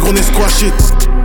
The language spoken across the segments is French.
on est squash it.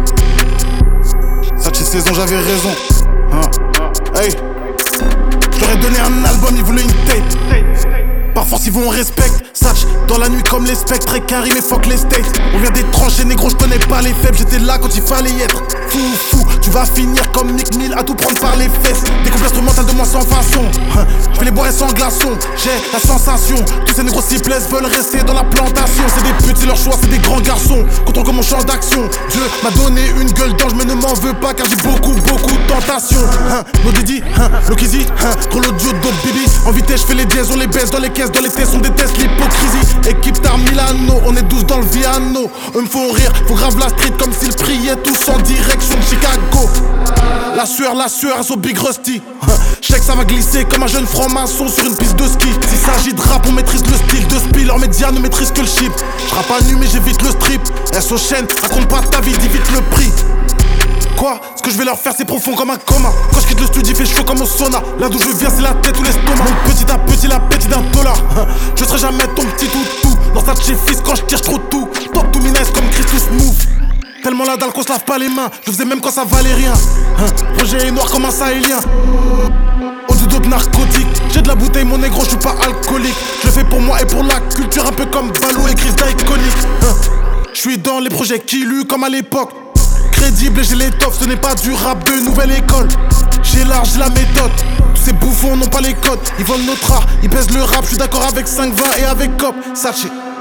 Satch saison, j'avais raison. Hey, j'aurais donné un album, ils voulaient une tape. Par force, ils vont on respecte. Satch, dans la nuit comme les spectres. Très carré, mais fuck les states. On vient des tranchées, négro, je connais pas les faibles. J'étais là quand il fallait y être. Fou, tu vas finir comme Nick Mill à tout prendre par les fesses. Découpe l'instrumental de moi sans façon. Je vais les boire sans glaçon. J'ai la sensation. Tous ces négros s'y plaisent, veulent rester dans la plantation. C'est des putes, c'est leur choix, c'est des grands garçons. Contrôle comme mon champ d'action. Dieu m'a donné une gueule d'ange, mais ne m'en veux pas car j'ai beaucoup de tentations. No Didi, Lokizi, gros l'audio dope bibi. En vitesse, je fais les dièses, on les baisse dans les caisses, dans les tests, on déteste l'hypocrisie. Équipe Star Milano, on est 12 dans le Viano. Eux me font rire, faut grave la street comme s'ils priaient tous en direction de Chicago. La sueur, à son Big Rusty. Je sais que ça va glisser comme un jeune franc-maçon sur une piste de ski. S'il s'agit de rap, on maîtrise le style de Spill. Leurs médias ne maîtrisent que le chip. Je rappe à nu mais j'évite le strip. S aux chaînes, raconte pas ta vie, dis vite le prix. Quoi? Ce que je vais leur faire c'est profond comme un coma. Quand je quitte le studio il fait chaud comme au sauna. Là d'où je viens c'est la tête ou l'estomac. Donc petit à petit l'appétit d'un dollar. Je serai jamais ton petit toutou. Dans sa chez fils quand je tire je trouve tout. Top to minus comme Christus Move. Tellement la dalle qu'on se lave pas les mains. Je le faisais même quand ça valait rien. Roger est noir comme un sahélien. Au du dope narcotique. J'ai de la bouteille mon négro je suis pas alcoolique. Je le fais pour moi et pour la culture. Un peu comme Balou et Chris d'Iconic. Je suis dans les projets qui lus comme à l'époque. Crédible et j'ai l'étoffe, ce n'est pas du rap de nouvelle école. J'ai l'art, j'ai la méthode. Tous ces bouffons n'ont pas les codes. Ils volent notre art, ils baisent le rap. Je suis d'accord avec 5-20 et avec Cop. Satché.